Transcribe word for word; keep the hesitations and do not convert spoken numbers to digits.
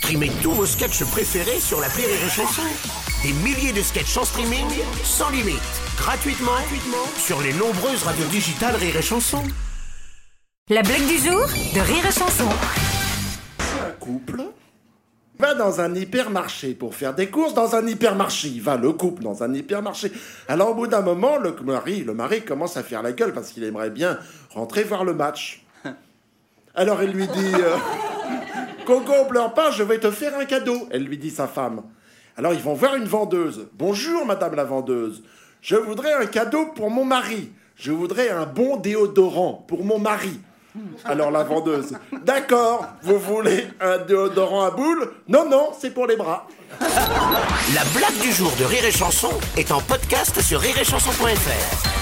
Streamez tous vos sketchs préférés sur l'appli Rire et Chanson. Des milliers de sketchs en streaming, sans limite, gratuitement, gratuitement sur les nombreuses radios digitales Rire et Chanson. La blague du jour de Rire et Chanson. Un couple va dans un hypermarché pour faire des courses dans un hypermarché. Il va, le couple, dans un hypermarché. Alors, au bout d'un moment, le mari, le mari commence à faire la gueule parce qu'il aimerait bien rentrer voir le match. Alors, elle lui dit... Euh, Coco, pleure pas, je vais te faire un cadeau. Elle lui dit sa femme. Alors, ils vont voir une vendeuse. Bonjour, madame la vendeuse. Je voudrais un cadeau pour mon mari. Je voudrais un bon déodorant pour mon mari. Alors, la vendeuse. D'accord, vous voulez un déodorant à boules? Non, non, c'est pour les bras. La blague du jour de Rire et Chanson est en podcast sur rire et chanson point f r.